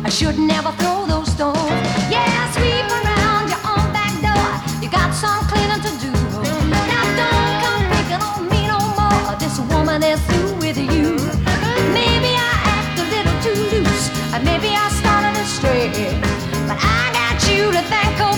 I should never throw those stones. Yeah, sweep around your own back door. You got some cleaning to do. Now don't come picking on me no more. This woman is through with you. Maybe I act a little too loose. Maybe I started to stray. But I got you to thank, oh